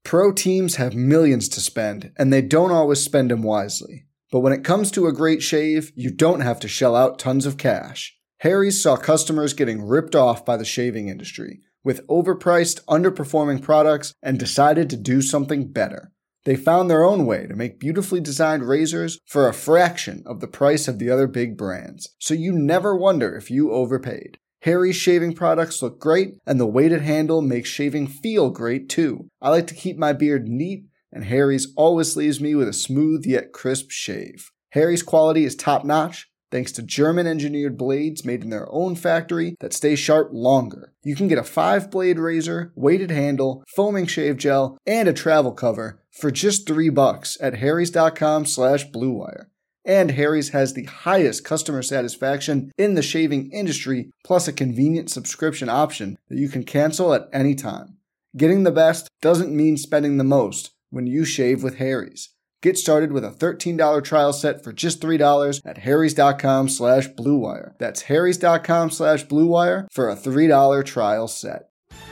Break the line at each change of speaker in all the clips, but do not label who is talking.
Pro teams have millions to spend, and they don't always spend them wisely. But when it comes to a great shave, you don't have to shell out tons of cash. Harry's saw customers getting ripped off by the shaving industry with overpriced, underperforming products and decided to do something better. They found their own way to make beautifully designed razors for a fraction of the price of the other big brands, so you never wonder if you overpaid. Harry's shaving products look great, and the weighted handle makes shaving feel great too. I like to keep my beard neat, and Harry's always leaves me with a smooth yet crisp shave. Harry's quality is top-notch, thanks to German-engineered blades made in their own factory that stay sharp longer. You can get a 5-blade razor, weighted handle, foaming shave gel, and a travel cover for just $3 at harrys.com/bluewire. And Harry's has the highest customer satisfaction in the shaving industry, plus a convenient subscription option that you can cancel at any time. Getting the best doesn't mean spending the most when you shave with Harry's. Get started with a $13 trial set for just $3 at harrys.com/bluewire. That's harrys.com/bluewire for a $3 trial set.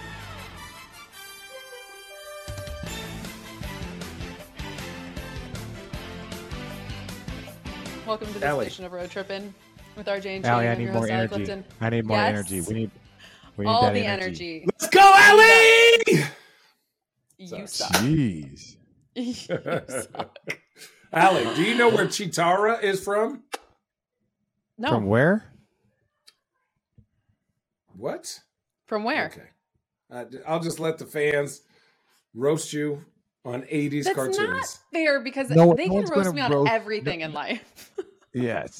Welcome to this edition of Road Trippin' with RJ and
Allie,
Shane.
I need more energy.
Clifton.
I need more energy. We need
all
that
the energy.
Let's go, Allie!
You suck.
Jeez.
You suck.
Allie, do you know where Chitara is from?
No.
From where?
What?
From where?
Okay. I'll just let the fans roast you on 80s
That's
cartoons.
not fair because they
No
can
one's
roast
gonna
me on
roast-
everything in life.
Yes,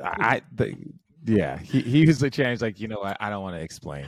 He usually changed like, I don't want to explain.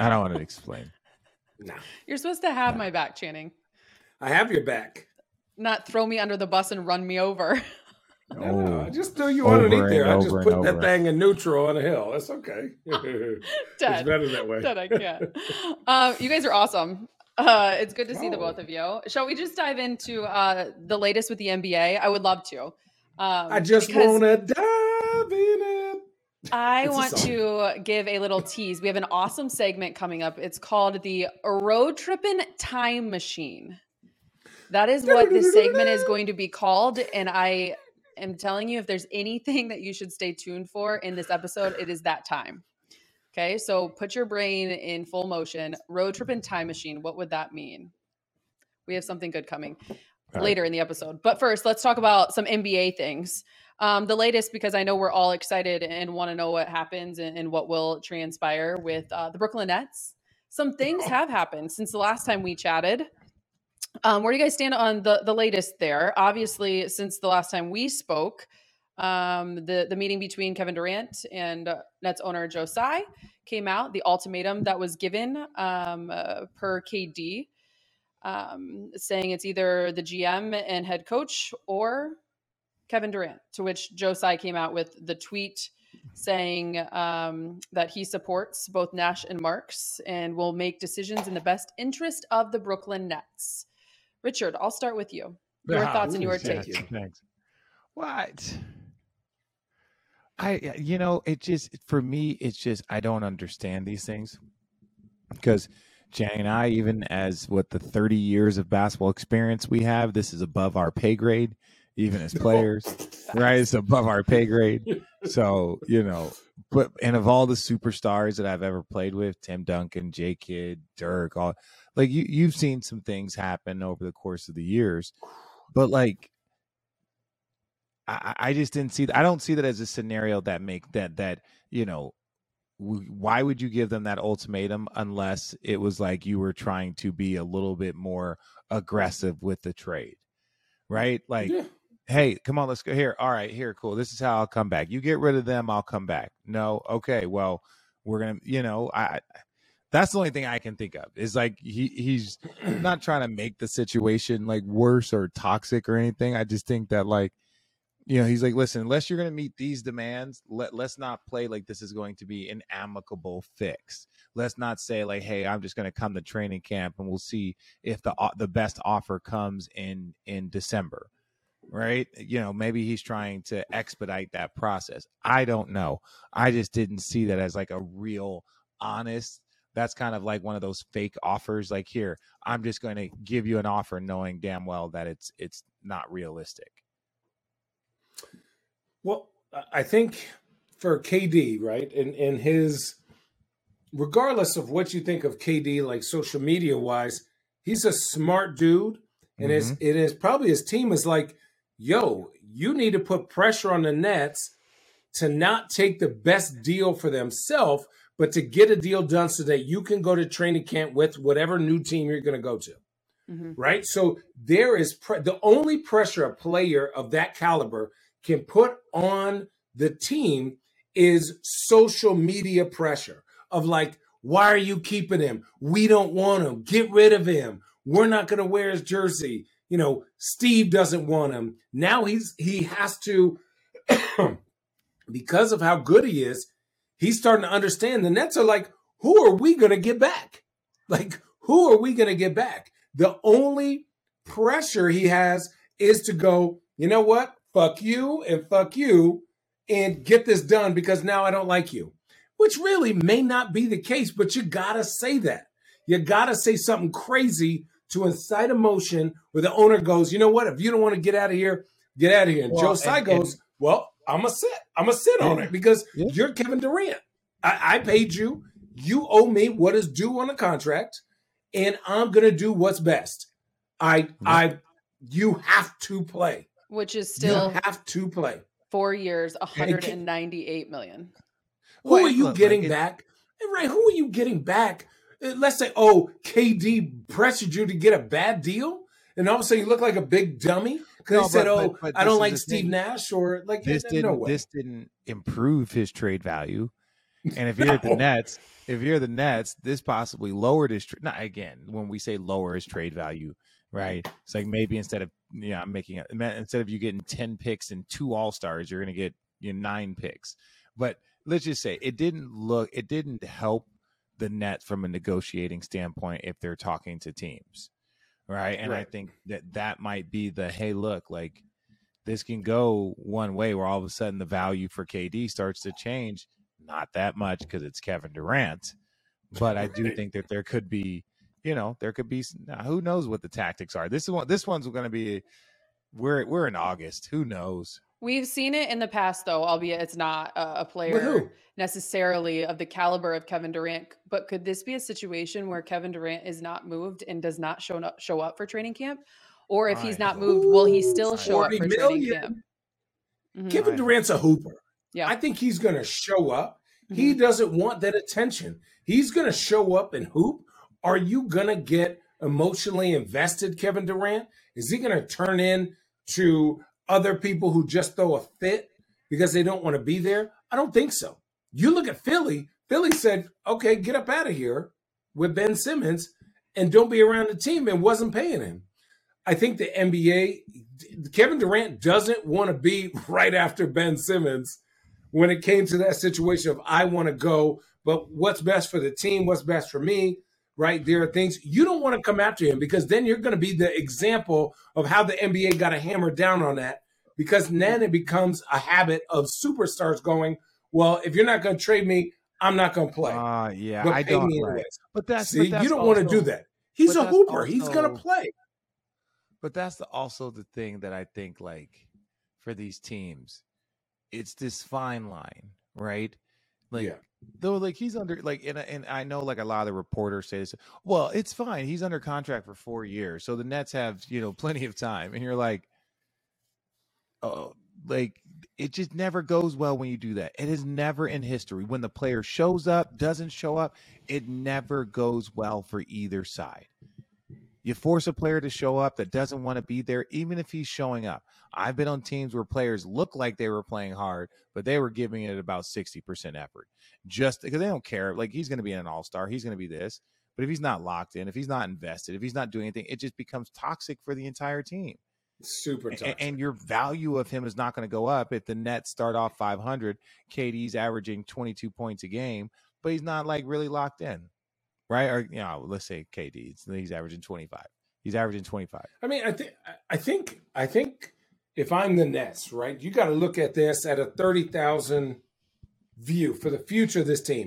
No.
You're supposed to have my back, Channing.
I have your back.
Not throw me under the bus and run me over.
No, I just threw you underneath there. I just put that thing in neutral on a hill. That's okay. It's better that way.
Dead, I can't. You guys are awesome. It's good to see the both of you. Shall we just dive into the latest with the NBA? I would love to.
I just want to dive in it.
I want to give a little tease. We have an awesome segment coming up. It's called the Road Trippin' Time Machine. That is what this segment is going to be called. And I am telling you, if there's anything that you should stay tuned for in this episode, it is that time. Okay, so put your brain in full motion. Road Trippin' Time Machine. What would that mean? We have something good coming later in the episode. But first, let's talk about some NBA things. The latest, because I know we're all excited and want to know what happens and what will transpire with the Brooklyn Nets. Some things have happened since the last time we chatted. Where do you guys stand on the latest there? Obviously, since the last time we spoke, the meeting between Kevin Durant and Nets owner Joe Tsai came out. The ultimatum that was given per KD, saying it's either the GM and head coach or Kevin Durant, to which Joe Tsai came out with the tweet saying that he supports both Nash and Marks and will make decisions in the best interest of the Brooklyn Nets. Richard, I'll start with you. Your thoughts and your take.
Thanks. What? It just, for me, it's just, I don't understand these things because Jenny and I, even as the 30 years of basketball experience we have, this is above our pay grade, even as players, right? It's above our pay grade. So, and of all the superstars that I've ever played with, Tim Duncan, J Kidd, Dirk, all you've seen some things happen over the course of the years, but I just didn't see that. I don't see that as a scenario that why would you give them that ultimatum unless it was like you were trying to be a little bit more aggressive with the trade, right? Hey, come on, let's go here. All right, here, cool. This is how I'll come back. You get rid of them, I'll come back. No, okay, well, we're gonna, that's the only thing I can think of is he's not trying to make the situation worse or toxic or anything. I just think that he's like, listen, unless you're going to meet these demands, let's not play like this is going to be an amicable fix. Let's not say hey, I'm just going to come to training camp and we'll see if the best offer comes in December. Right. Maybe he's trying to expedite that process. I don't know. I just didn't see that as a real honest, that's kind of like one of those fake offers. Like, here, I'm just going to give you an offer knowing damn well that it's not realistic.
Well, I think for KD, right, in his, regardless of what you think of KD, like social media wise, he's a smart dude. And it is probably his team is like, yo, you need to put pressure on the Nets to not take the best deal for themselves, but to get a deal done so that you can go to training camp with whatever new team you're going to go to. Right? So there is the only pressure a player of that caliber can put on the team is social media pressure of like, why are you keeping him? We don't want him. Get rid of him. We're not going to wear his jersey. You know, Steve doesn't want him. Now he has to, because of how good he is, he's starting to understand the Nets are like, who are we going to get back? Like, who are we going to get back? The only pressure he has is to go, you know what? Fuck you and get this done because now I don't like you, which really may not be the case, but you got to say that. You got to say something crazy to incite emotion where the owner goes, you know what? If you don't want to get out of here, get out of here. And Joe Tsai goes, well, I'm going to sit on it because you're Kevin Durant. I paid you. You owe me what is due on the contract, and I'm going to do what's best. You have to play.
Which is still
you have to play.
4 years, $198 million.
Who are you getting back? Right, who are you getting back? Let's say, KD pressured you to get a bad deal, and all of a sudden you look like a big dummy because he said, I don't like Steve Nash, or like
this didn't improve his trade value. And if you're at the Nets, this possibly lowered his not again, when we say lower his trade value, right? It's like maybe instead of instead of you getting 10 picks and 2 All-Stars, you're going to get 9 picks. But let's just say it didn't help the Nets from a negotiating standpoint if they're talking to teams, right? And I think that might be the, hey, look, like this can go one way where all of a sudden the value for KD starts to change. Not that much because it's Kevin Durant, but I do think that there could be, who knows what the tactics are. This one's going to be, we're in August. Who knows?
We've seen it in the past, though, albeit it's not a player necessarily of the caliber of Kevin Durant. But could this be a situation where Kevin Durant is not moved and does not show up for training camp? Or if he's not moved, will he still show up for training camp?
Kevin Durant's a hooper. Yeah, I think he's going to show up. He doesn't want that attention. He's going to show up and hoop. Are you going to get emotionally invested, Kevin Durant? Is he going to turn in to other people who just throw a fit because they don't want to be there? I don't think so. You look at Philly. Philly said, okay, get up out of here with Ben Simmons and don't be around the team, and wasn't paying him. I think the NBA, Kevin Durant doesn't want to be right after Ben Simmons when it came to that situation of I want to go, but what's best for the team, what's best for me, right? There are things you don't want to come after him because then you're going to be the example of how the NBA got to hammer down on that, because then it becomes a habit of superstars going, well, if you're not going to trade me, I'm not going to play.
I don't. But that's
you don't want to do that. He's a hooper. He's going to play.
But that's also the thing that I think, like, for these teams, it's this fine line, right? Like, though, like he's under, like, and I know, like, a lot of the reporters say this. Well, it's fine. He's under contract for 4 years, so the Nets have, plenty of time. And you're like, oh, like, it just never goes well when you do that. It is never in history when the player shows up, doesn't show up. It never goes well for either side. You force a player to show up that doesn't want to be there, even if he's showing up. I've been on teams where players look like they were playing hard, but they were giving it about 60% effort just because they don't care. Like, he's going to be an all-star. He's going to be this. But if he's not locked in, if he's not invested, if he's not doing anything, it just becomes toxic for the entire team.
Super toxic.
And your value of him is not going to go up if the Nets start off 500. KD's averaging 22 points a game, but he's not, like, really locked in. Right? Or, let's say KD, he's averaging 25. He's averaging 25.
I mean, I think if I'm the Nets, right, you got to look at this at a 30,000 view for the future of this team.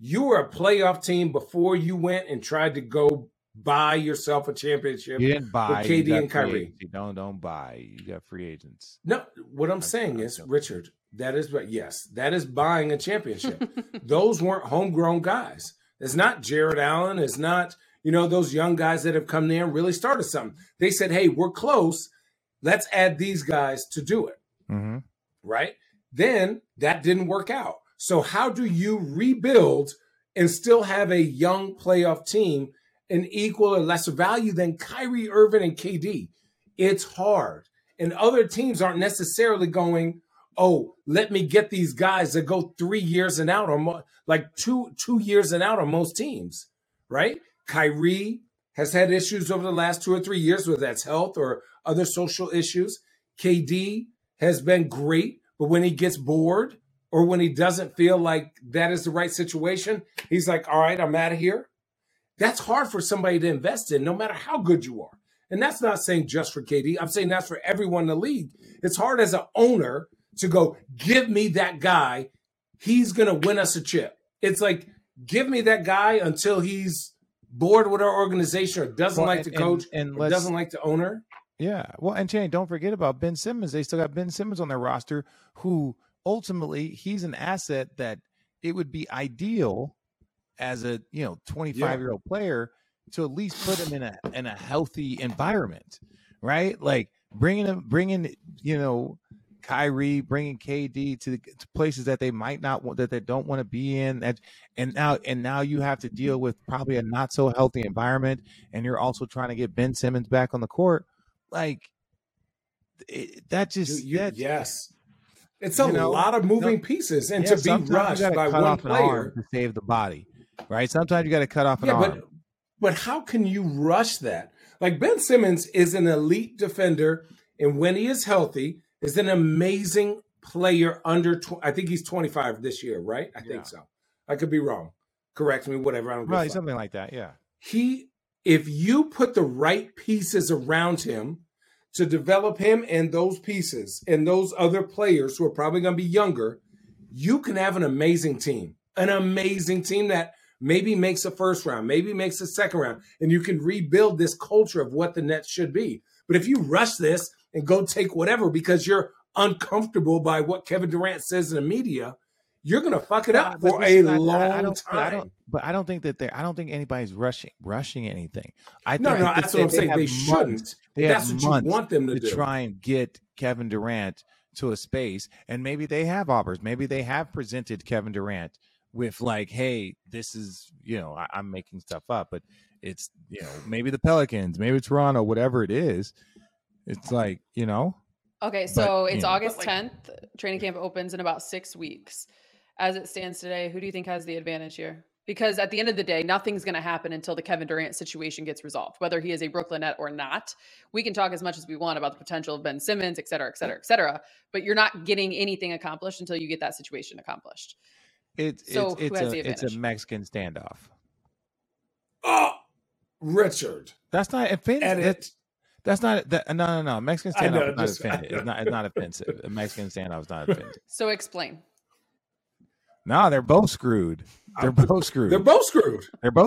you were a playoff team before you went and tried to go buy yourself a championship.
You didn't buy
with KD and Kyrie.
Don't buy. You got free agents.
No, what I'm saying is, Richard, that is buying a championship. Those weren't homegrown guys. It's not Jared Allen. It's not, those young guys that have come there and really started something. They said, hey, we're close. Let's add these guys to do it.
Mm-hmm.
Right? Then that didn't work out. So how do you rebuild and still have a young playoff team an equal or lesser value than Kyrie Irving and KD? It's hard. And other teams aren't necessarily going, oh, let me get these guys that go 3 years and out, or like two years and out on most teams, right? Kyrie has had issues over the last 2 or 3 years, whether that's health or other social issues. KD has been great, but when he gets bored or when he doesn't feel like that is the right situation, he's like, all right, I'm out of here. That's hard for somebody to invest in, no matter how good you are. And that's not saying just for KD. I'm saying that's for everyone in the league. It's hard as an owner to go, give me that guy. He's going to win us a chip. It's like, give me that guy until he's bored with our organization or doesn't like the coach or doesn't like the owner.
Yeah. Well, and Shane, don't forget about Ben Simmons. They still got Ben Simmons on their roster, who ultimately he's an asset that it would be ideal as a 25-year-old player to at least put him in a healthy environment, right? Like bringing Kyrie, bringing KD to places that they might not want, that they don't want to be in, and now you have to deal with probably a not so healthy environment, and you're also trying to get Ben Simmons back on the court. Like
yes. It's a lot of moving pieces, and to be rushed by one player
to save the body, right? Sometimes you got to cut off an arm.
But how can you rush that? Like Ben Simmons is an elite defender, and when he is healthy, is an amazing player I think he's 25 this year, right? I think so. I could be wrong. Correct me, whatever. I don't
know. Something like that, yeah.
If you put the right pieces around him to develop him and those pieces and those other players who are probably going to be younger, you can have an amazing team that maybe makes a first round, maybe makes a second round, and you can rebuild this culture of what the Nets should be. But if you rush this and go take whatever because you're uncomfortable by what Kevin Durant says in the media, you're going to fuck it up for a long time.
I don't think anybody's rushing anything.
That's what I'm saying. They shouldn't. That's what you want them to do.
Try and get Kevin Durant to a space, and maybe they have offers. Maybe they have presented Kevin Durant with like, hey, this is, I'm making stuff up, but it's, maybe the Pelicans, maybe Toronto, whatever it is. It's like,
Okay, so it's August 10th. Training camp opens in about 6 weeks. As it stands today, who do you think has the advantage here? Because at the end of the day, nothing's going to happen until the Kevin Durant situation gets resolved, whether he is a Brooklyn Net or not. We can talk as much as we want about the potential of Ben Simmons, et cetera, et cetera, et cetera, but you're not getting anything accomplished until you get that situation accomplished.
It's a Mexican standoff.
Oh, Richard.
That's not offensive. That's not that. No. Mexican standoff is not offensive. It's not offensive. A Mexican standoff is not offensive.
So explain.
No, they're both screwed. They're both screwed.
You're both screwed.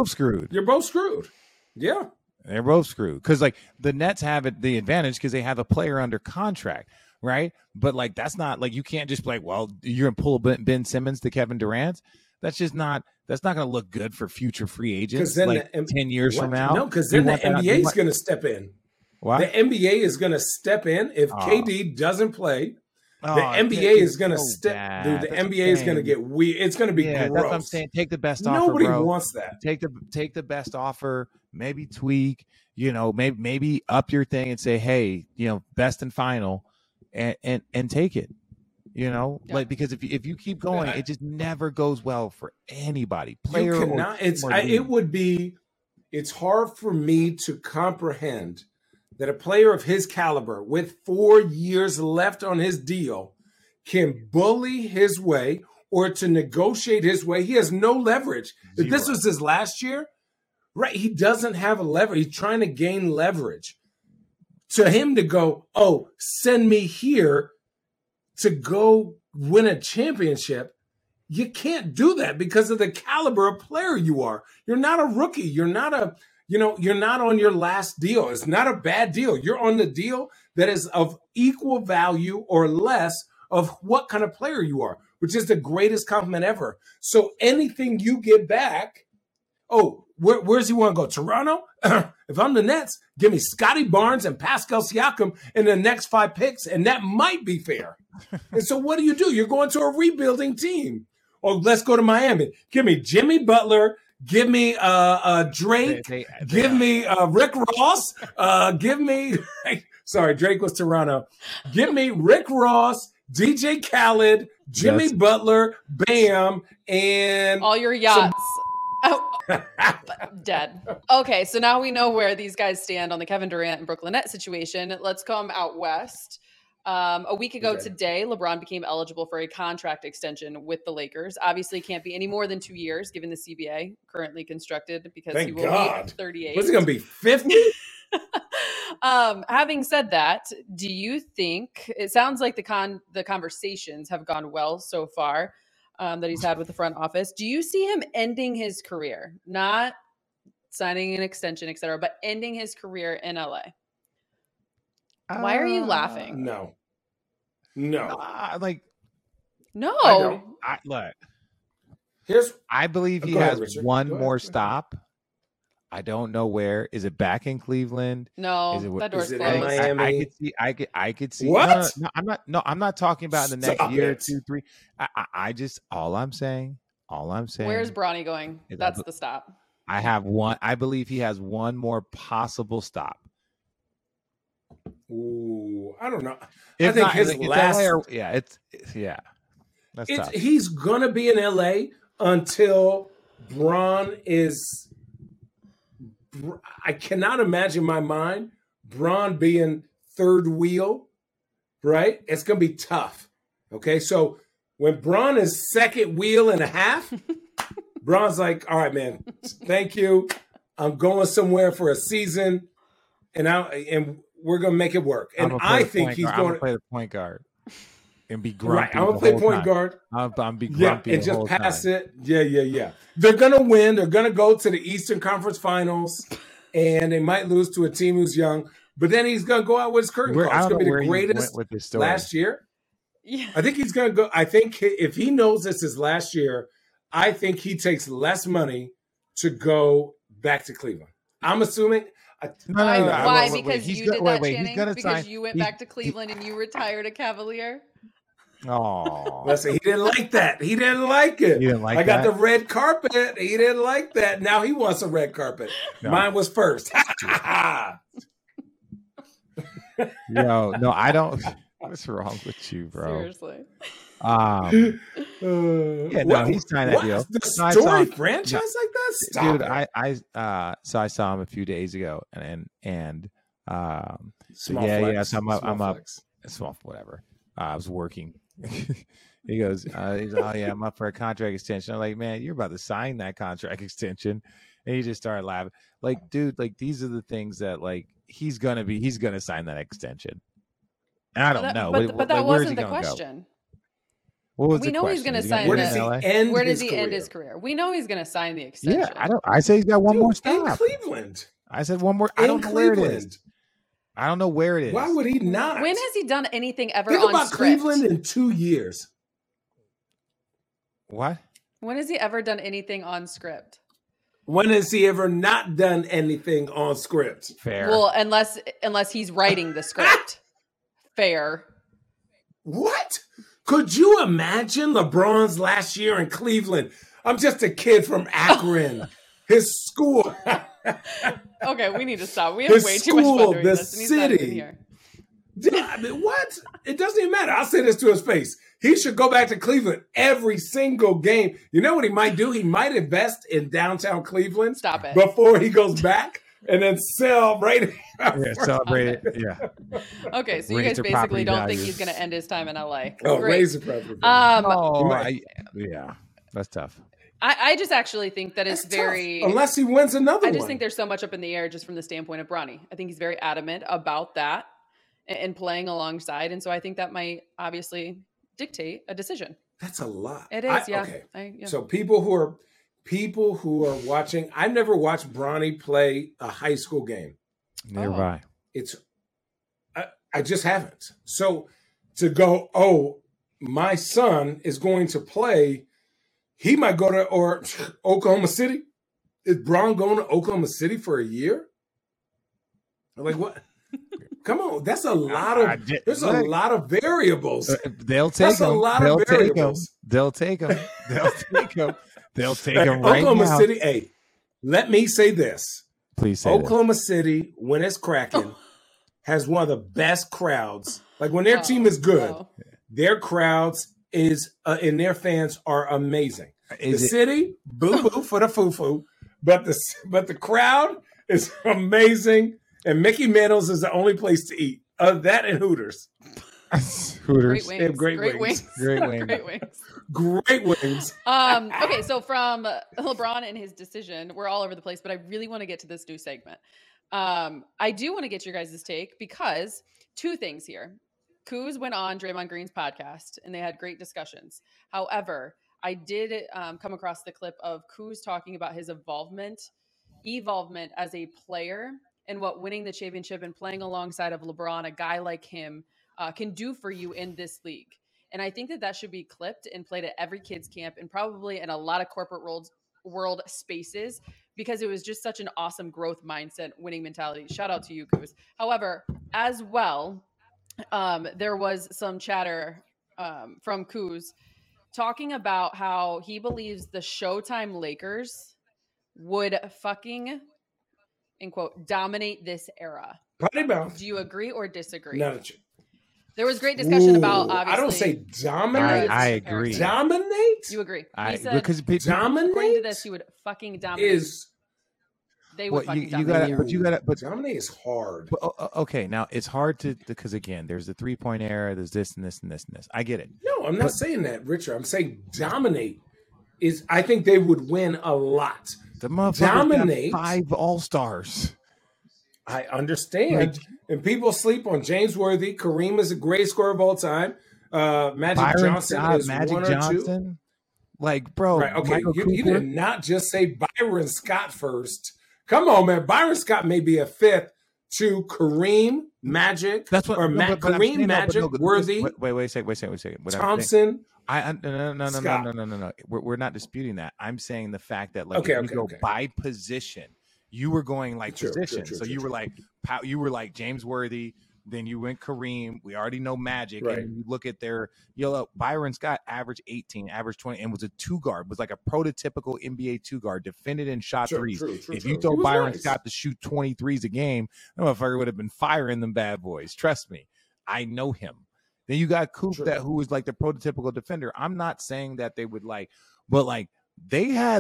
Yeah.
They're both screwed. Because like the Nets have the advantage because they have a player under contract, right? But like that's not like you can't just be like, well, you're gonna pull Ben Simmons to Kevin Durant. That's not going to look good for future free agents.
Then
like 10 years from now.
No, because then the NBA is going to step in.
What?
The NBA is going to step in if KD doesn't play. The NBA is going to step. Dude, the NBA is going to get weird. It's going to be gross.
That's what I'm saying. Take the best offer.
Nobody wants that.
Take the best offer. Maybe tweak. Maybe up your thing and say, hey, best and final, and take it. Like because if you keep going, it just never goes well for anybody. Player
you cannot. It's hard for me to comprehend that a player of his caliber with 4 years left on his deal can bully his way or to negotiate his way. He has no leverage. If this was his last year, right? He doesn't have a leverage. He's trying to gain leverage. To him to go, send me here to go win a championship You can't do that because of the caliber of player you are. You're not a rookie. You're not on your last deal. It's not a bad deal. You're on the deal that is of equal value or less of what kind of player you are, which is the greatest compliment ever. So anything you get back, where's he want to go? Toronto? If I'm the Nets, give me Scotty Barnes and Pascal Siakam in the next 5 picks, and that might be fair. And so what do? You're going to a rebuilding team. Or let's go to Miami. Give me Jimmy Butler. Give me Drake. Give me Rick Ross. Give me – sorry, Drake was Toronto. Give me Rick Ross, DJ Khaled, Jimmy Butler, Bam, and –
all your yachts. Dead. Okay, so now we know where these guys stand on the Kevin Durant and Brooklyn Nets situation. Let's come out west. A week ago today, LeBron became eligible for a contract extension with the Lakers. Obviously, can't be any more than 2 years, given the CBA currently constructed, because he will be 38.
What's it going to be, 50?
Having said that, do you think it sounds like the conversations have gone well so far that he's had with the front office? Do you see him ending his career, not signing an extension, et cetera, but ending his career in LA? Why are you laughing?
No.
No.
I
believe he has one more stop. I don't know where. Is it back in Cleveland?
No, that door's closed.
Miami?
I could see.
What?
No, I'm not talking about in the next year, 2, 3. All I'm saying.
Where's Bronny going? That's the stop.
I believe he has one more possible stop.
Ooh, I don't know.
I think
his last.
That's tough.
He's gonna be in LA until Bron is. I cannot imagine in my mind Bron being third wheel, right? It's gonna be tough. Okay, so when Bron is second wheel and a half, Bron's like, "All right, man, thank you. I'm going somewhere for a season, and we're gonna make it work." And I think he's going to
play the point guard and be grumpy.
Right, I'm gonna play point guard.
I'm be grumpy
and just pass it. Yeah. They're gonna win. They're gonna go to the Eastern Conference Finals, and they might lose to a team who's young. But then he's gonna go out with his curtain call. It's gonna be the greatest last year.
Yeah,
I think he's gonna go. I think if he knows this is last year, I think he takes less money to go back to Cleveland. I'm assuming.
Why? Because you did that, Channing? Because you went back to Cleveland and you retired a Cavalier?
Oh,
listen, he didn't like that. He didn't like it.
You didn't like
I got the red carpet. He didn't like that. Now he wants a red carpet. No. Mine was first.
No, I don't. What's wrong with you, bro?
Seriously.
He signed that deal.
The story franchise like that? Stop
it. So I saw him a few days ago, and
small flex.
So I'm up. Small, whatever. I was working. He goes, I'm up for a contract extension. I'm like, man, you're about to sign that contract extension, and he just started laughing. Like, dude, like these are the things that like he's gonna sign that extension. And I don't know,
but that wasn't the question.
We
know he's going to sign.
Where does he
end his career? We know he's going to sign the extension.
Yeah, I say he's got one more stop.
In Cleveland.
I said one more. I don't know where it is. I don't know where it is.
Why would he not?
When has he done anything ever
Think
on
about
script?
Cleveland in 2 years.
What?
When has he ever done anything on script?
When has he ever not done anything on script?
Fair.
Well, unless he's writing the script. Fair.
What? Could you imagine LeBron's last year in Cleveland? I'm just a kid from Akron. His school.
Okay, we need to stop. We have way too much fun doing this. And he's not even here.
I mean, what? It doesn't even matter. I'll say this to his face. He should go back to Cleveland every single game. You know what he might do? He might invest in downtown Cleveland.
Stop it.
Before he goes back. And then celebrate.
Celebrate it. Yeah.
Okay, so you guys basically don't think he's going to end his time in LA.
Oh,
great.
Raise the property value.
That's tough.
I just actually think that it's very
tough. Unless he wins another one.
I just think there's so much up in the air just from the standpoint of Bronny. I think he's very adamant about that and playing alongside. And so I think that might obviously dictate a decision.
That's a lot.
It is, yeah.
Okay.
Yeah.
So people who are watching, I've never watched Bronny play a high school game.
Nearby.
I just haven't. So to go, my son is going to play, he might go to Oklahoma City. Is Bron going to Oklahoma City for a year? Like what? Come on, that's a lot of. There's a lot of variables.
They'll take them. They'll take them. They'll take them. They'll take them. They'll take them right now.
Oklahoma City. Hey, let me say this.
Please say
Oklahoma City, when it's cracking, has one of the best crowds. Like when their team is good, their crowds and their fans are amazing. City, boo boo for the foo foo, but the crowd is amazing. And Mickey Mantle's is the only place to eat. That and Hooters.
Hooters.
They have
Great wings.
Great wings. Okay, so from LeBron and his decision, we're all over the place, but I really want to get to this new segment. I do want to get your guys' take because two things here. Kuz went on Draymond Green's podcast and they had great discussions. However, I did come across the clip of Kuz talking about his evolvement as a player and what winning the championship and playing alongside of LeBron, a guy like him, can do for you in this league. And I think that should be clipped and played at every kid's camp and probably in a lot of corporate world spaces because it was just such an awesome growth mindset, winning mentality. Shout out to you, Kuz. However, as well, there was some chatter from Kuz talking about how he believes the Showtime Lakers would fucking, in quote, dominate this era. Do you agree or disagree?
No.
There was great discussion about, obviously.
I don't say dominate.
I agree.
Dominate?
You agree.
He
said,
because
dominate?
According to this, he would fucking dominate. They would fucking dominate.
But
dominate is hard.
But, okay, now it's hard because again, there's the 3-point era, there's this and this and this and this. I get it.
No, I'm not saying that, Richard. I'm saying dominate is. I think they would win a lot.
The motherfuckers dominate 5 All-Stars.
I understand. And people sleep on James Worthy. Kareem is the greatest scorer of all time. Magic Johnson is one or two.
Like, bro.
Right, okay, you did not just say Byron Scott first. Come on, man. Byron Scott may be a fifth to Kareem, Magic, Kareem, Magic, Worthy.
Wait a second.
Thompson.
No. We're not disputing that. I'm saying the fact that if you go by position, you were going position. So you were like James Worthy, then you went Kareem. We already know Magic, right. And you look at their Byron Scott averaged 18, averaged 20, and was a 2-guard, was like a prototypical NBA 2-guard, defended and shot threes. If you throw Byron Scott to shoot 20 threes a game, that motherfucker would have been firing them bad boys. Trust me, I know him. Then you got Coop who was like the prototypical defender. I'm not saying that they would but they had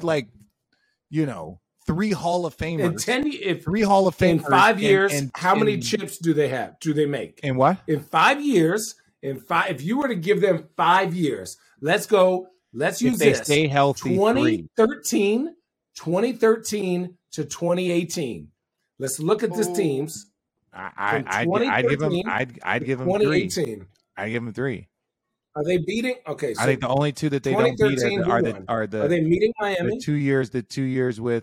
3 Hall of Famers. 3 Hall of Famers.
In 5 years, how many chips do they have? Do they make?
In what?
In 5 years, if you were to give them 5 years, let's use this.
Stay healthy.
2013 to 2018. Let's look at these teams.
I'd give them 2018. I'd give them 3.
Are they beating? Okay, so
I think the only 2 that they don't beat are
they meeting Miami?
The 2 years with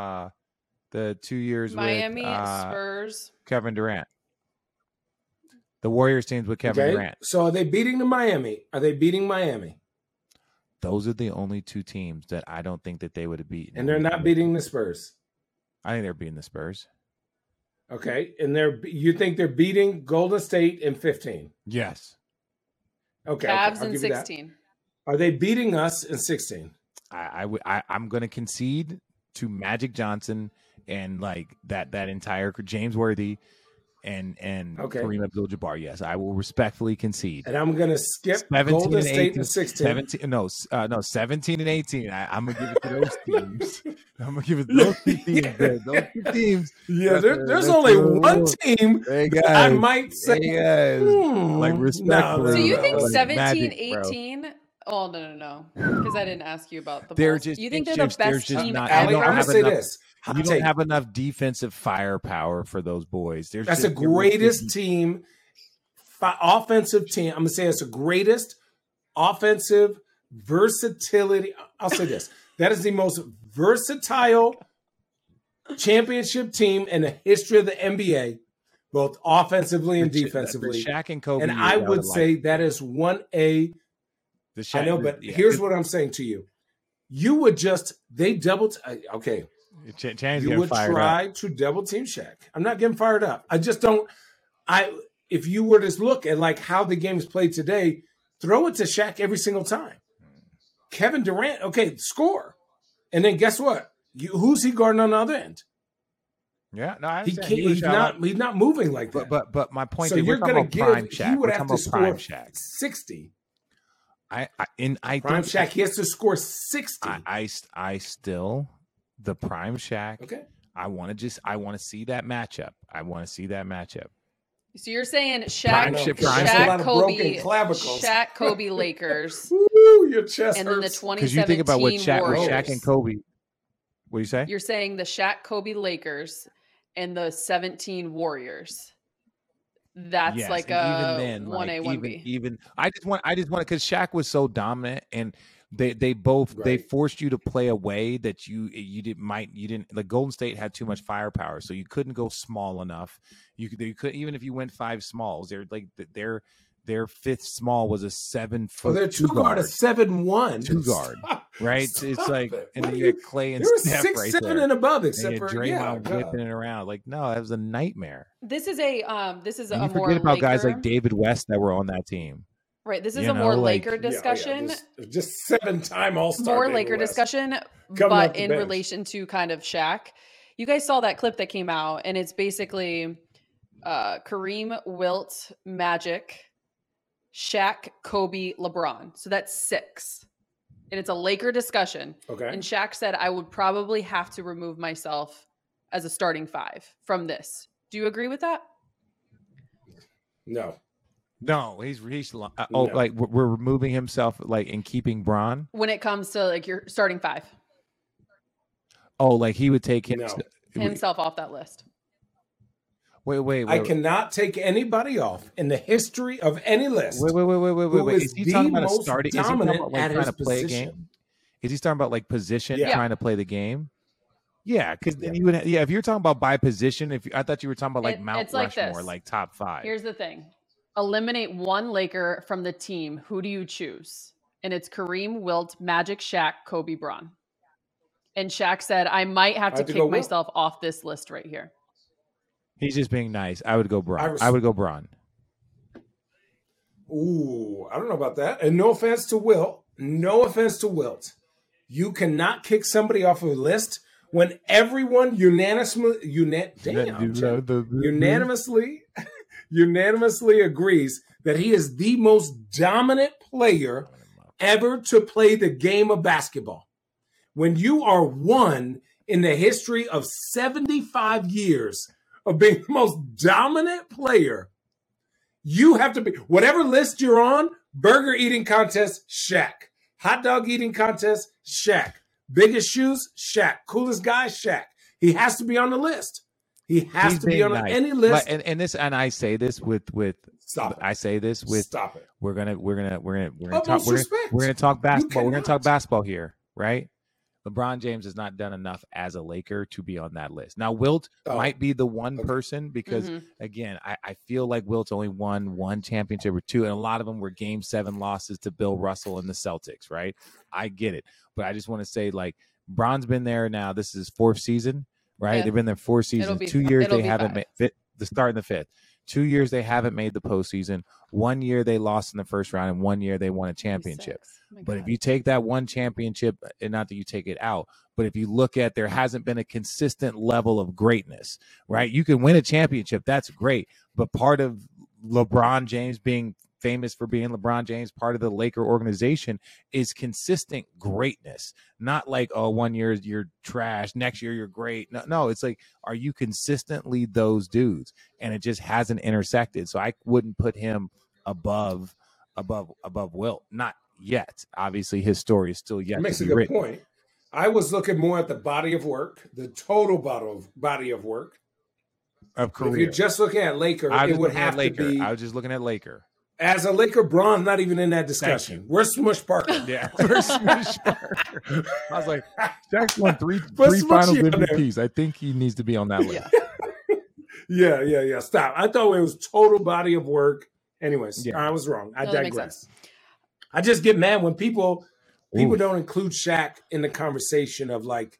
Miami, Spurs,
Kevin Durant. The Warriors teams with Kevin Durant.
So are they beating Miami?
Those are the only 2 teams that I don't think that they would have beaten.
And they're not beating the Spurs.
I think they're beating the Spurs.
Okay, and you think they're beating Golden State in 15?
Yes.
Okay.
Cavs in 16.
Are they beating us in 16?
I'm going to concede to Magic Johnson and that entire James Worthy and Kareem Abdul-Jabbar. Yes, I will respectfully concede.
And I'm going to skip Golden State in 16.
17 and 18. I'm going to give it to those teams. I'm going to give it to those 2 teams. Those 2 teams.
Yeah, there's only one team I might say.
Respectfully.
So you think 17, 18? Oh, no. Because I didn't ask you about the Bulls. You think they're the best team ever?
I'm going to say this.
You don't have enough defensive firepower for those boys.
That's the greatest team, offensive team. I'm going to say it's the greatest offensive versatility. I'll say this. That is the most versatile championship team in the history of the NBA, both offensively and defensively.
Shaq and Kobe.
And I would say that is 1A. I know, but here's what I'm saying to you. You would they doubled. Okay. You would try to double team Shaq. I'm not getting fired up. I just don't. If you were to look at like how the game is played today, throw it to Shaq every single time. Kevin Durant, okay, score. And then guess what? Who's he guarding on the other end?
Yeah, no, I understand.
He's not moving like that.
But my point
so
is,
you're going to give.
Prime Shaq.
He would have to score 60.
Prime
Shaq, he has to score 60.
I still the Prime Shaq.
Okay.
I want to see that matchup.
So you're saying Shaq, Kobe Lakers.
Ooh, your chest
and
hurts.
then the 2017
Because you think about what
Warriors.
Shaq and Kobe. What do you say?
You're saying the Shaq Kobe Lakers and the 17 Warriors. That's like a 1A, 1B.
Even I just want because Shaq was so dominant and they both they forced you to play a way that you didn't like. Golden State had too much firepower, so you couldn't go small enough. You could even if you went 5 smalls, they're like their fifth small was a 7 foot.
Their two guard, a 7'1",
2 guard, right? It's like, and then you had Clay and
Steph 6'7"
there.
and above, except for
Draymond whipping it around. Like, no, that was a nightmare.
This is a
you forget about guys like David West that were on that team.
Right. This is a more Laker discussion.
Just 7-time All-Star.
More Laker discussion, but in relation to kind of Shaq. You guys saw that clip that came out, and it's basically Kareem, Wilt, Magic, Shaq, Kobe, LeBron. So that's 6. And it's a Laker discussion.
Okay.
And Shaq said, I would probably have to remove myself as a starting 5 from this. Do you agree with that?
No, he's like we're removing himself like and keeping Bron
when it comes to like your starting 5.
Oh, like he would take
himself off that list.
Wait.
I cannot take anybody off in the history of any list.
Wait. Is he talking about starting? Is he talking about like trying to play a game? Is he talking about like position, trying to play the game? Yeah, because then you would. If you're talking about by position, I thought you were talking about like Mount Rushmore, like top 5.
Here's the thing. Eliminate one Laker from the team. Who do you choose? And it's Kareem, Wilt, Magic, Shaq, Kobe, Bron. And Shaq said, I might have to kick myself off this list right here.
He's just being nice. I would go Bron. I would go Bron.
Ooh, I don't know about that. And no offense to Wilt. You cannot kick somebody off of a list when everyone unanimously agrees that he is the most dominant player ever to play the game of basketball. When you are one in the history of 75 years of being the most dominant player, you have to be, whatever list you're on, burger eating contest, Shaq. Hot dog eating contest, Shaq. Biggest shoes, Shaq. Coolest guy, Shaq. He has to be on the list. He has to be on any list.
And I say this with
stop it.
We're gonna talk basketball. We're gonna talk basketball here, right? LeBron James has not done enough as a Laker to be on that list. Now, Wilt might be the one person because, again, I feel like Wilt's only won 1 championship or 2, and a lot of them were Game 7 losses to Bill Russell and the Celtics, right? I get it. But I just want to say, like, Bron's been there now. This is his 4th season, right? Yeah. They've been there 4 seasons. 2 years they haven't made the start in the 5th. 2 years they haven't made the postseason. 1 year they lost in the first round, and 1 year they won a championship. But if you take that one championship, and not that you take it out, but if you look at, there hasn't been a consistent level of greatness, right? You can win a championship, that's great. But part of LeBron James being famous for being LeBron James, part of the Laker organization, is consistent greatness. Not like, oh, 1 year you're trash, next year you're great. No, it's like, are you consistently those dudes? And it just hasn't intersected. So I wouldn't put him above Wilt. Not yet. Obviously, his story is still yet to be written.
Makes a good point. I was looking more at the body of work, the total body of work
of career.
If you're just looking at Laker, it would have to be.
I was just looking at Laker.
As a Laker, Braun not even in that discussion. Where's Smush Parker?
Yeah, where's Smush Parker? I was like, Shaq's won three finals MVPs. I think he needs to be on that list.
Yeah. Stop. I thought it was total body of work. Anyways, I was wrong. I digress. I just get mad when people don't include Shaq in the conversation of like,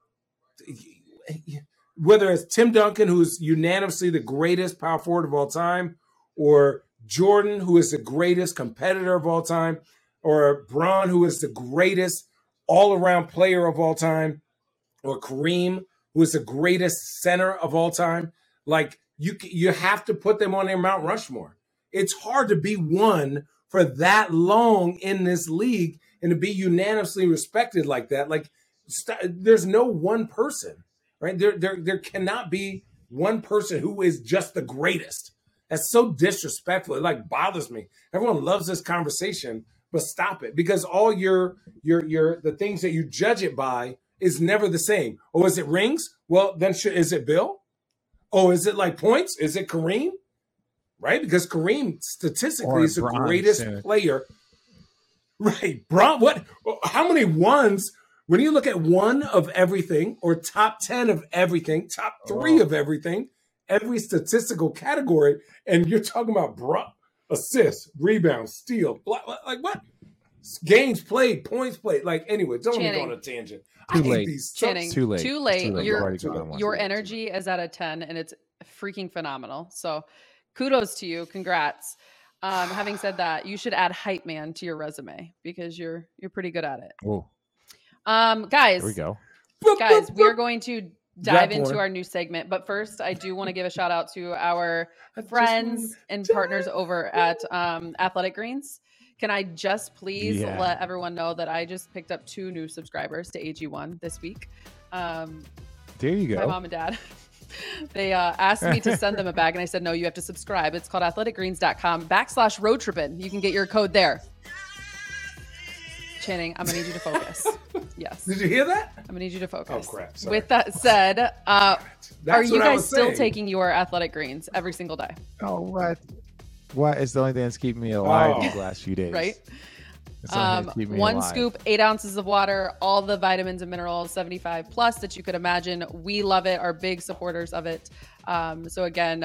whether it's Tim Duncan, who's unanimously the greatest power forward of all time, or Jordan, who is the greatest competitor of all time, or Bron, who is the greatest all-around player of all time, or Kareem, who is the greatest center of all time. Like, you have to put them on their Mount Rushmore. It's hard to be one for that long in this league and to be unanimously respected like that. Like, there's no one person, right? There cannot be one person who is just the greatest. That's so disrespectful. It like bothers me. Everyone loves this conversation, but stop it, because all your the things that you judge it by is never the same. Oh, is it rings? Well, then is it Bill? Oh, is it like points? Is it Kareem? Right? Because Kareem statistically is the greatest player. Right. Bron, how many ones, when you look at one of everything or top 10 of everything, top 3 of everything, every statistical category, and you're talking about assists, rebounds, steal, like what? Games played, points played. Like, anyway, don't let me go on a tangent.
Too late.
Channing, too late.
Your
Your energy is at a 10, and it's freaking phenomenal. So kudos to you. Congrats. Having said that, you should add Hype Man to your resume because you're pretty good at it.
Oh.
Guys.
Here we go.
Guys, we are going to dive into our new segment. But first, I do want to give a shout out to our friends and partners over at Athletic Greens. Can I just please let everyone know that I just picked up 2 new subscribers to AG1 this week?
There you go.
My mom and dad. They asked me to send them a bag, and I said, no, you have to subscribe. It's called athleticgreens.com/roadtrippin. You can get your code there. Channing, I'm going to need you to focus. Yes.
Did you hear that?
I'm going to need you to focus.
Oh, crap. Sorry.
With that said, are you guys still taking your Athletic Greens every single day?
Oh, what? What is the only thing that's keeping me alive these last few days?
Right? 1 scoop, 8 ounces of water, all the vitamins and minerals, 75 plus that you could imagine. We love it. Are big supporters of it. So again,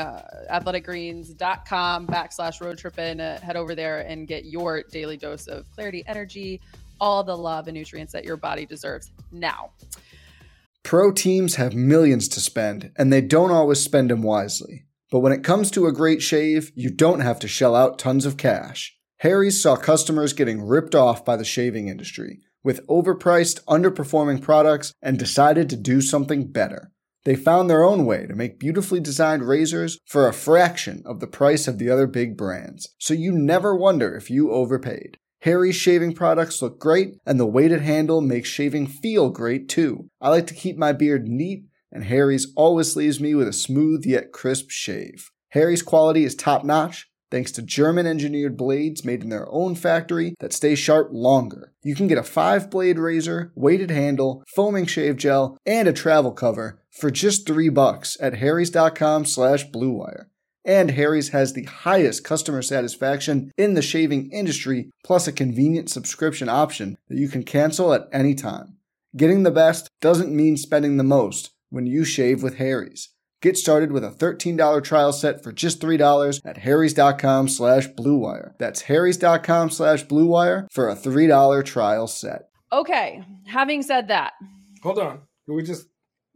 athleticgreens.com/roadtrippin. Head over there and get your daily dose of clarity, energy, all the love and nutrients that your body deserves now.
Pro teams have millions to spend, and they don't always spend them wisely. But when it comes to a great shave, you don't have to shell out tons of cash. Harry's saw customers getting ripped off by the shaving industry with overpriced, underperforming products and decided to do something better. They found their own way to make beautifully designed razors for a fraction of the price of the other big brands, so you never wonder if you overpaid. Harry's shaving products look great, and the weighted handle makes shaving feel great too. I like to keep my beard neat, and Harry's always leaves me with a smooth yet crisp shave. Harry's quality is top-notch, thanks to German-engineered blades made in their own factory that stay sharp longer. You can get a 5-blade razor, weighted handle, foaming shave gel, and a travel cover for just $3 at harrys.com/bluewire. And Harry's has the highest customer satisfaction in the shaving industry, plus a convenient subscription option that you can cancel at any time. Getting the best doesn't mean spending the most when you shave with Harry's. Get started with a $13 trial set for just $3 at harrys.com/bluewire. That's harrys.com/bluewire for a $3 trial set.
Okay, having said that.
Hold on. Can we just...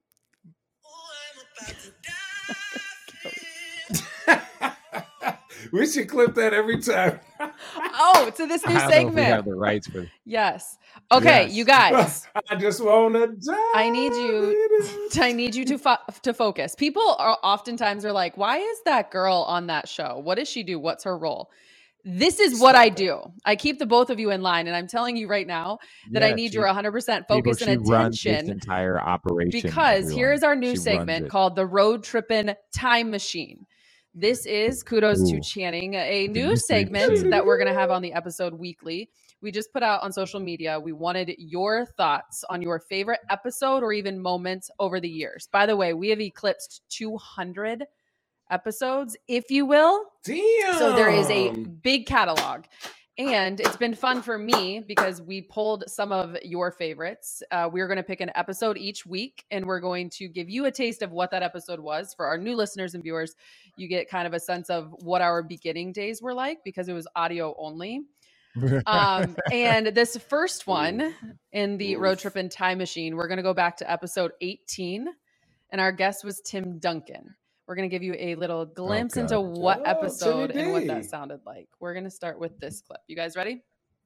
We should clip that every time.
Oh, to this new segment.
We have the rights for.
Yes. Okay, you guys.
I just wanna die.
I need you to focus. People are oftentimes like, "Why is that girl on that show? What does she do? What's her role?" This is what I do. I keep the both of you in line, and I'm telling you right now that I need your 100% focus and attention.
Runs this entire operation.
Because here is our new segment called the Road Trippin' Time Machine. This is kudos to Channing, a new segment that we're going to have on the episode weekly. We just put out on social media. We wanted your thoughts on your favorite episode or even moments over the years. By the way, we have eclipsed 200 episodes, if you will.
Damn.
So there is a big catalog. And it's been fun for me because we pulled some of your favorites. We're going to pick an episode each week, and we're going to give you a taste of what that episode was. For our new listeners and viewers, you get kind of a sense of what our beginning days were like because it was audio only. And this first one in the Road Trip and Time Machine, we're going to go back to episode 18, and our guest was Tim Duncan. We're going to give you a little glimpse into what episode and what that sounded like. We're going to start with this clip. You guys ready?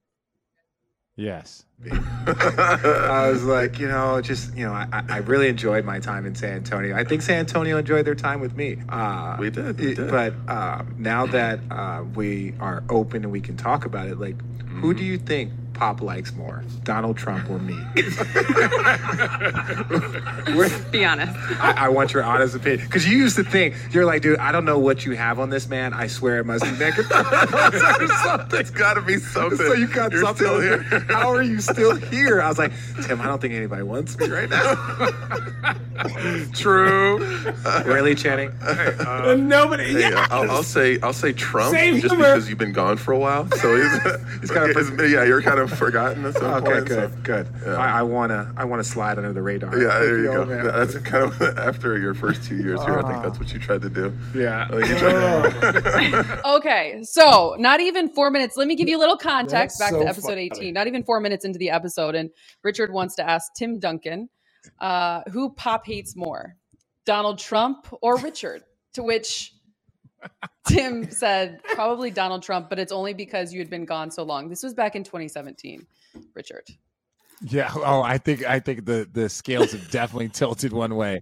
Yes.
I was like, I really enjoyed my time in San Antonio. I think San Antonio enjoyed their time with me.
We did.
But now that we are open and we can talk about it, like, who do you think Pop likes more, Donald Trump or me?
Be honest.
I want your honest opinion. Because you used to think, you're like, dude, I don't know what you have on this man. I swear it must be naked.
It's got to be something.
So you got
You're
something.
Still here.
How are you still here? I was like, Tim, I don't think anybody wants me right now.
True.
Really, Channing?
Nobody.
Hey, I'll say Trump.
Same
just
humor.
Because you've been gone for a while, so he's kind of you're kind of forgotten at some point.
Good,
so,
good.
Yeah.
I wanna slide under the radar.
Yeah, there you go. That's kind of after your first 2 years here. I think that's what you tried to do.
Yeah.
Okay, so not even 4 minutes. Let me give you a little context.
That's
back
so
to episode
funny.
18. Not even 4 minutes into the episode, and Richard wants to ask Tim Duncan, who Pop hates more, Donald Trump or Richard? To which Tim said, probably Donald Trump, but it's only because you had been gone so long. This was back in 2017, Richard.
Yeah. Oh, I think the scales have definitely tilted one way.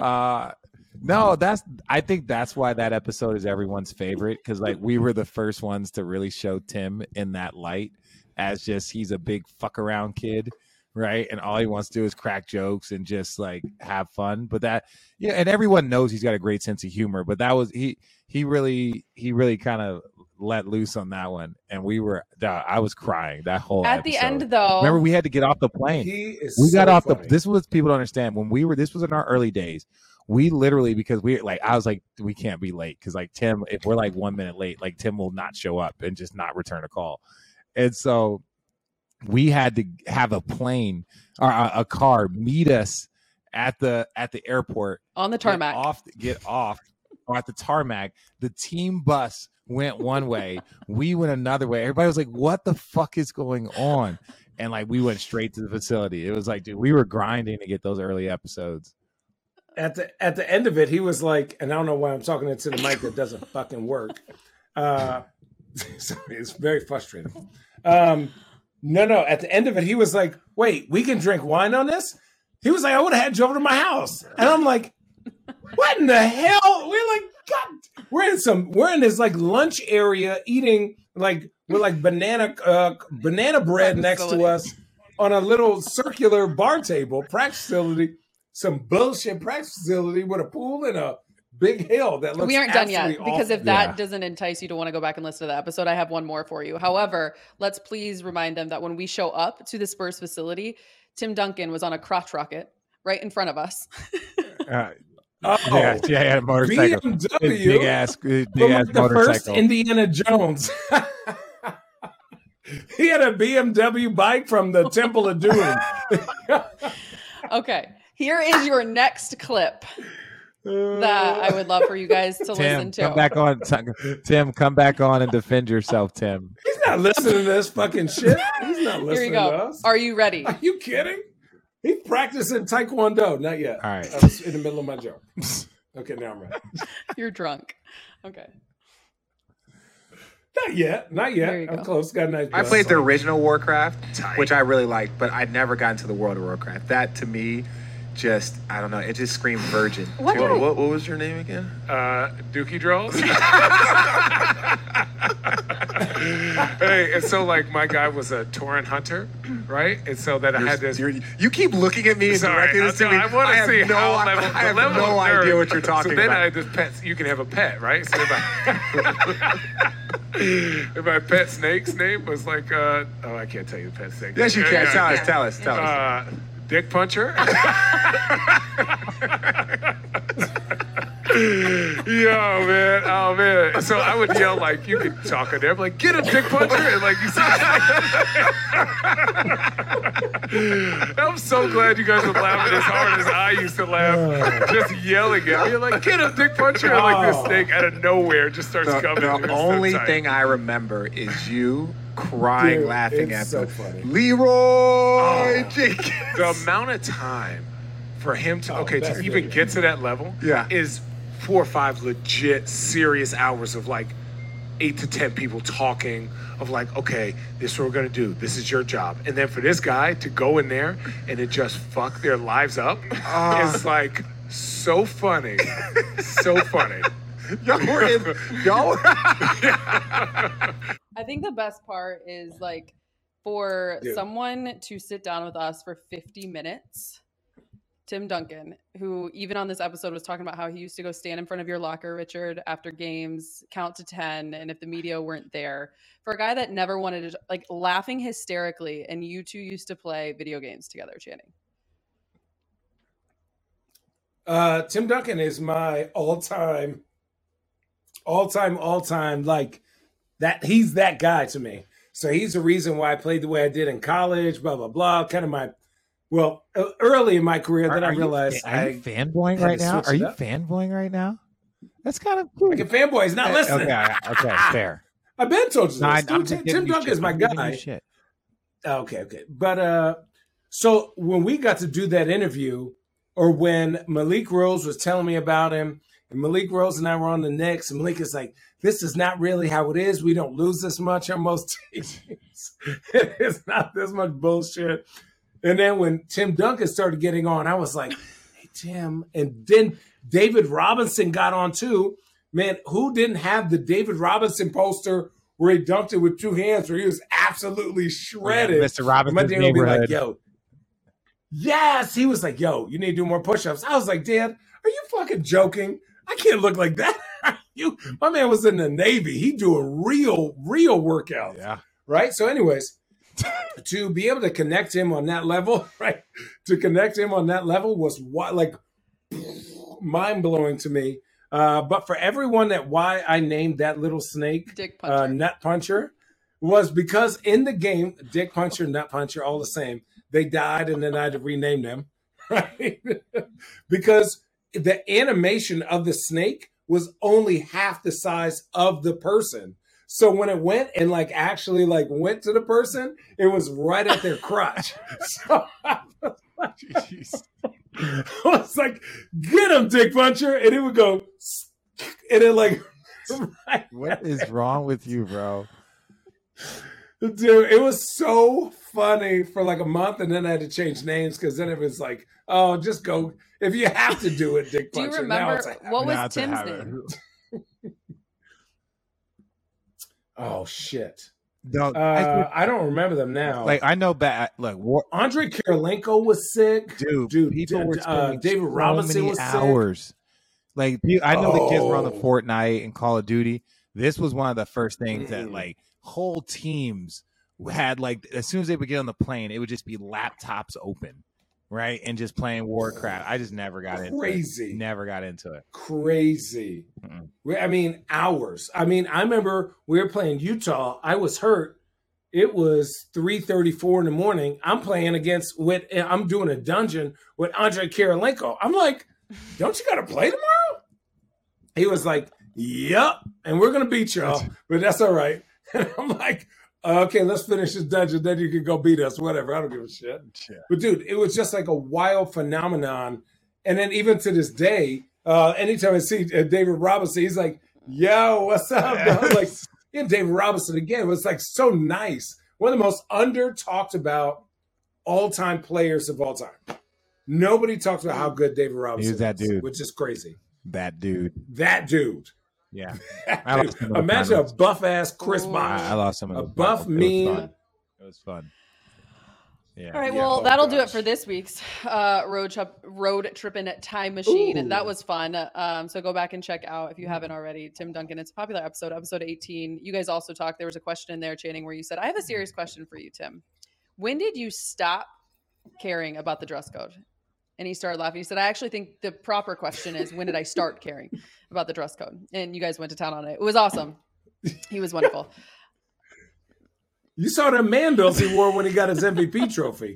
No, I think that's why that episode is everyone's favorite, because like we were the first ones to really show Tim in that light as just he's a big fuck around kid, right? And all he wants to do is crack jokes and just like have fun. But that, yeah, and everyone knows he's got a great sense of humor. But that was he really kind of let loose on that one, and I was crying that whole
At
episode.
the end, though,
remember we had to get off the plane. We got off this was people don't understand when this was in our early days. We literally, because I was like, we can't be late because like Tim, if we're like 1 minute late, like Tim will not show up and just not return a call. And so we had to have a plane or a car meet us at the airport
on the tarmac.
Get off or at the tarmac. The team bus went one way, we went another way. Everybody was like, what the fuck is going on? And like we went straight to the facility. It was like, dude, we were grinding to get those early episodes.
At the end of it, he was like, and I don't know why I'm talking into the mic that doesn't fucking work. Sorry, it's very frustrating. No. At the end of it, he was like, wait, we can drink wine on this? He was like, I would have had you over to my house. And I'm like, what in the hell? We're like, God, we're in this like lunch area eating like with like banana bread next to us on a little circular bar table, practice facility. Some bullshit practice facility with a pool and a big hill that looks.
We aren't done yet
awful.
because if that doesn't entice you to want to go back and listen to the episode, I have one more for you. However, let's please remind them that when we show up to the Spurs facility, Tim Duncan was on a crotch rocket right in front of us.
Yeah, had a motorcycle.
BMW,
big ass
the
motorcycle.
First Indiana Jones. He had a BMW bike from the Temple of Doom.
Okay. Here is your next clip that I would love for you guys to listen to.
Come back on, Tim. Come back on and defend yourself, Tim.
He's not listening to this fucking shit. He's not listening
Here you go.
to us.
Are you ready?
Are you kidding? He's practicing Taekwondo. Not yet.
All right.
I was in the middle of my joke. Okay, now I'm ready.
You're drunk. Okay.
Not yet. I'm close. Got a nice.
I played the original Warcraft, which I really liked, but I never got into the world of Warcraft. That to me, just I don't know. It just screamed virgin.
What was your name again?
Dookie Draws. Hey, and so like my guy was a Tauren hunter, right? And so that I had this.
You keep looking at me and directing this to me.
I want to see how level.
I have no idea what you're talking about.
So then I had this pet. You can have a pet, right? So if my pet snake's name was like, I can't tell you the pet snake.
Yes, you can. Tell us.
Dick Puncher. Yo, man. Oh, man. So I would yell, like, you could talk on there. I'm like, get him, Dick Puncher. And, like, you see. I'm so glad you guys are laughing as hard as I used to laugh. Just yelling at me. Like, get him, Dick Puncher. And, like, this snake out of nowhere just starts coming.
The only thing I remember is you crying, laughing at
so
the
funny.
Leroy Jenkins.
The amount of time for him to even get to that level is 4 or 5 legit serious hours of like 8 to 10 people talking of like, okay, this is what we're gonna do. This is your job. And then for this guy to go in there and to just fuck their lives up is like so funny. So funny.
Y'all were
I think the best part is like for someone to sit down with us for 50 minutes. Tim Duncan, who even on this episode was talking about how he used to go stand in front of your locker, Richard, after games, count to 10, and if the media weren't there. For a guy that never wanted to, like, laughing hysterically, and you two used to play video games together, Channing.
Tim Duncan is my all-time, like, that. He's that guy to me. So he's the reason why I played the way I did in college, blah, blah, blah. Kind of my... Well, early in my career, then I realized
are you fanboying right now? Are you fanboying right now? That's kind of cool.
Like a fanboy is not listening.
Okay, fair.
I've been told you this.
No,
Tim Duncan is my guy. Okay. But so when we got to do that interview, or when Malik Rose was telling me about him, and Malik Rose and I were on the Knicks, and Malik is like, this is not really how it is. We don't lose this much on most teams. It's not this much bullshit. And then when Tim Duncan started getting on, I was like, hey, Tim. And then David Robinson got on too. Man, who didn't have the David Robinson poster where he dunked it with 2 hands, where he was absolutely shredded?
Yeah, Mr. Robinson's
My dad would be like, yo. Yes. He was like, yo, you need to do more push-ups. I was like, Dad, are you fucking joking? I can't look like that. My man was in the Navy. He do a real workout.
Yeah.
Right? So anyways, to be able to connect him on that level, right? To connect him on that level was like mind-blowing to me. But for everyone why I named that little snake
Dick Puncher.
Nut Puncher was because in the game, Dick Puncher, Nut Puncher, all the same. They died and then I had to rename them, right? Because the animation of the snake was only half the size of the person. So when it went and like actually like went to the person, it was right at their crotch. So I was like, get him, Dick Puncher. And it would go, and it like, right.
What is wrong with you, bro?
Dude, it was so funny for like a month, and then I had to change names because then it was like, oh, just go. If you have to do it, Dick Puncher.
Do you remember
like,
what was Tim's name?
Oh shit!
No,
I don't remember them now.
Like I know, look,
Andre Kirilenko was sick,
dude. People were
David Robinson was
hours. Sick. Like I know the kids were on the
Oh.
Fortnite and Call of Duty. This was one of the first things that like whole teams had. Like as soon as they would get on the plane, it would just be laptops open, right, and just playing Warcraft. I just never got into it. Never got into it.
Crazy. I mean, hours. I mean, I remember we were playing Utah. I was hurt. It was 3:34 in the morning. I'm playing I'm doing a dungeon with Andre Kirilenko. I'm like, don't you got to play tomorrow? He was like, yep. And we're going to beat y'all, but that's all right. And I'm like, okay, let's finish this dungeon. Then you can go beat us, whatever. I don't give a shit.
Yeah.
But dude, it was just like a wild phenomenon. And then even to this day, anytime I see David Robinson, he's like, yo, what's up? I'm like, yeah, David Robinson again. It was like so nice. One of the most under-talked about all-time players of all time. Nobody talks about how good David Robinson
is. That dude.
Which is crazy.
That dude.
Yeah.
Dude.
Imagine a buff-ass Chris Bosh.
I lost some of
a
those
buff, mean.
It was fun. Yeah.
All right, well, that'll do it for this week's road tripping time machine. And that was fun. So go back and check out if you haven't already. Tim Duncan, it's a popular episode 18. You guys also talked. There was a question in there, Channing, where you said, I have a serious question for you, Tim. When did you stop caring about the dress code And he started laughing. He said, I actually think the proper question is, when did I start caring about the dress code? And you guys went to town on it. It was awesome. He was wonderful.
You saw the mandals he wore when he got his MVP trophy.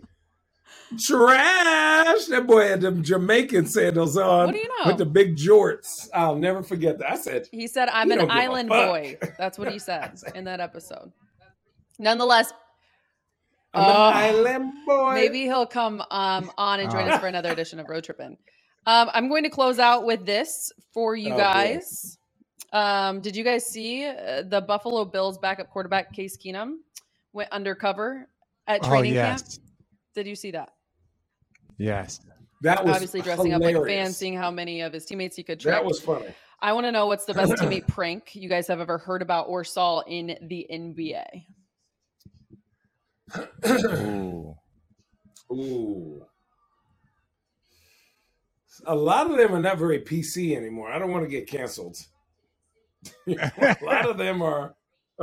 Trash! That boy had them Jamaican sandals on.
What do you know?
With the big jorts. I'll never forget that.
He said, I'm an island boy. That's what he said in that episode. Nonetheless,
I'm an island boy.
Maybe he'll come on and join us for another edition of Road Trippin'. I'm going to close out with this for you guys. Did you guys see the Buffalo Bills backup quarterback Case Keenum went undercover at training camp? Did you see that?
Yes.
That was
obviously dressing
hilarious.
up like a fan, seeing how many of his teammates he could trick.
That was funny.
I want to know what's the best teammate prank you guys have ever heard about or saw in the NBA.
Ooh. A lot of them are not very PC anymore. I don't want to get canceled. A lot of them are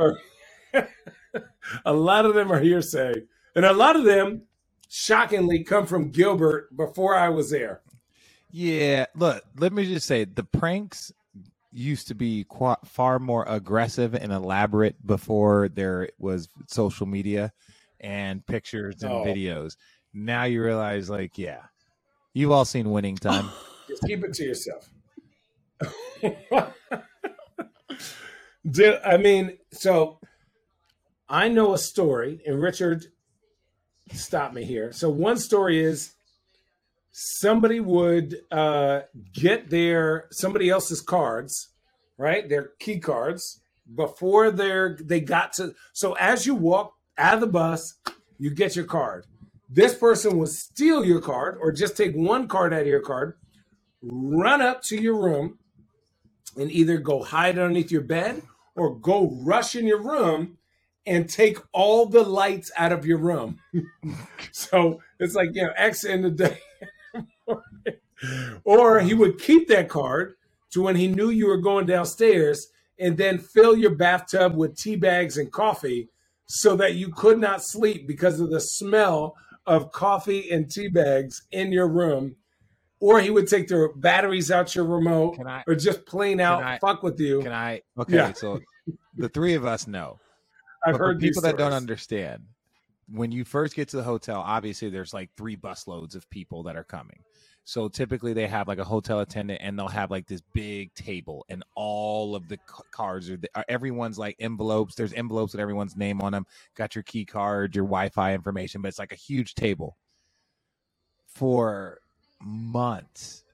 a lot of them are hearsay. And a lot of them, shockingly, come from Gilbert before I was there.
Yeah, look, let me just say, the pranks used to be far more aggressive and elaborate before there was social media and pictures and videos. Now you realize, like, yeah, you've all seen Winning Time.
Just keep it to yourself. I mean, so I know a story, and Richard, stop me here. So one story is somebody would get somebody else's cards, right? Their key cards before they got to. So as you walk out of the bus, you get your card. This person would steal your card or just take one card out of your card, run up to your room, and either go hide underneath your bed or go rush in your room and take all the lights out of your room. So it's like, X in the day. Or he would keep that card to when he knew you were going downstairs and then fill your bathtub with tea bags and coffee so that you could not sleep because of the smell of coffee and tea bags in your room. Or he would take the batteries out your remote or just plain out fuck with you.
So the three of us know.
I've heard
people
these
that don't
stories.
Understand, when you first get to the hotel, obviously there's like 3 busloads of people that are coming. So typically they have like a hotel attendant and they'll have like this big table and all of the cards are everyone's like envelopes. There's envelopes with everyone's name on them. Got your key card, your Wi-Fi information, but it's like a huge table. For months,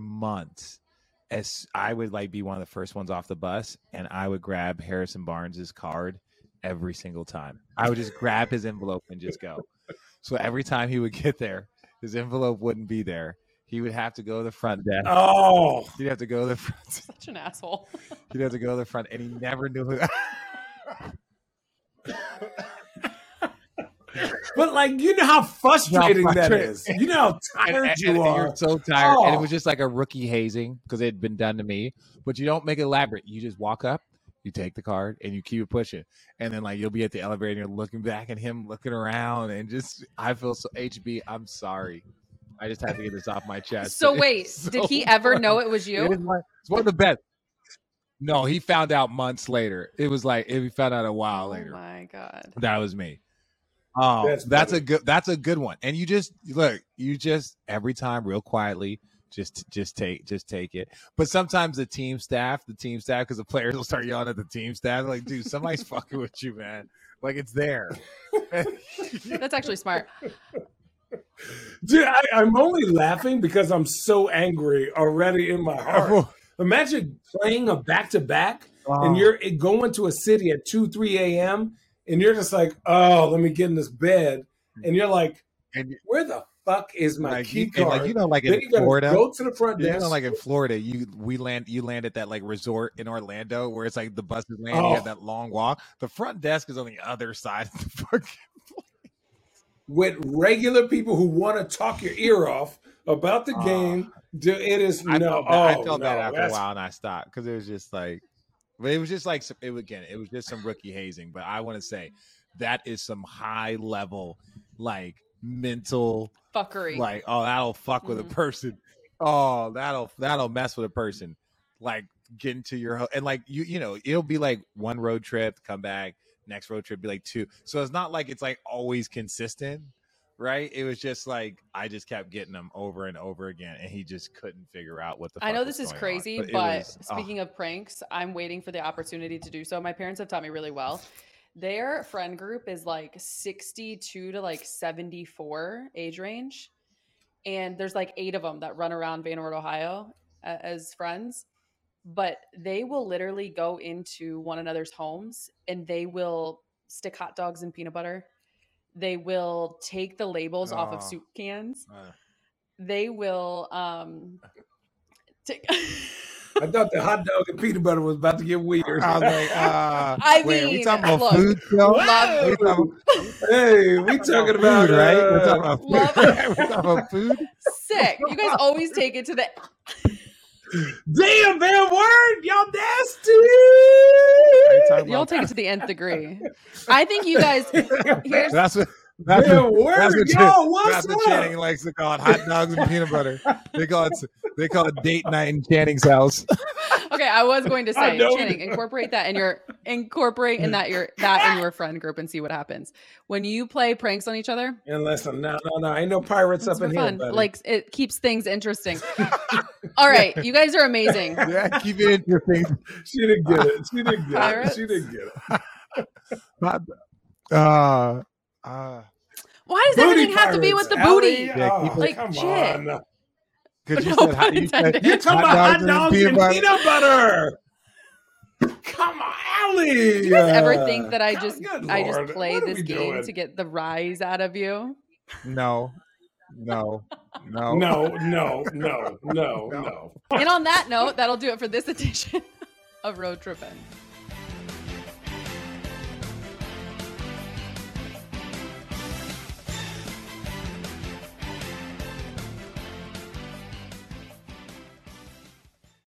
as I would like be one of the first ones off the bus, and I would grab Harrison Barnes's card every single time. I would just grab his envelope and just go. So every time he would get there, his envelope wouldn't be there. He would have to go to the front desk.
Oh,
he'd have to go to the front.
Such an asshole.
He'd have to go to the front, and he never knew who.
But like, you know how frustrating that is. You know how tired you are.
You're so tired. And it was just like a rookie hazing because it had been done to me. But you don't make it elaborate. You just walk up, you take the card, and you keep it pushing. And then like you'll be at the elevator and you're looking back at him, looking around, and just I feel so HB. I'm sorry. I just had to get this off my chest.
So wait, did he ever know it was you?
It's one of the best. No, he found out months later. It was like he found out a while later.
Oh my God.
That was me. Oh, that's a good one. And you just every time real quietly, just take it. But sometimes the team staff, because the players will start yelling at the team staff, like, dude, somebody's fucking with you, man. Like it's there.
That's actually smart.
Dude, I'm only laughing because I'm so angry already in my heart. Imagine playing a back-to-back and you're going to a city at 2-3 a.m. and you're just like, oh, let me get in this bed. And you're like, where the fuck is my key card?
Like
then
in Florida,
go to the front desk.
Like in Florida, you land at that like resort in Orlando where it's like the buses land, you have that long walk. The front desk is on the other side of the fucking place.
With regular people who want to talk your ear off about the game. It is
I felt that after a while and I stopped because it was just like, but it was just like it was just some rookie hazing. But I want to say that is some high level, like mental
fuckery.
Like, oh, that'll fuck with a person. Oh, that'll mess with a person. Like getting to your and like you know, it'll be like one road trip, come back, next road trip be like 2. So it's not like it's like always consistent, right? It was just like I just kept getting him over and over again, and he just couldn't figure out what the fuck
I know this is crazy, but speaking of pranks, I'm waiting for the opportunity to do so. My parents have taught me really well. Their friend group is like 62 to like 74 age range. And there's like 8 of them that run around Vanward, Ohio as friends. But they will literally go into one another's homes and they will stick hot dogs in peanut butter. They will take the labels off of soup cans. They will take...
I thought the hot dog and peanut butter was about to get weird.
I was like,
I mean,
we talking about food?
Hey, we talking about
food, right? We're talking about food.
Sick. You guys always take it to the.
Damn, man, word, y'all nasty.
Y'all take it to the nth degree. I think you guys.
That's what Channing likes to call it, hot dogs and peanut butter. They call it date night in Channing's house.
Okay, I was going to say, Channing, incorporate that in your friend group and see what happens when you play pranks on each other.
And listen, no, ain't no pirates up in here. Buddy.
Like it keeps things interesting. All right, you guys are amazing.
Yeah, keep it interesting.
She didn't get it. She didn't get it.
Why does everything have to be with the booty?
Yeah,
like, come on.
Because you said you're
talking about hot dogs and peanut butter. Come on, Allie.
Do you guys ever think that I just play this game to get the rise out of you?
No.
And on
that note, that'll do it for this edition of Road Trippin'.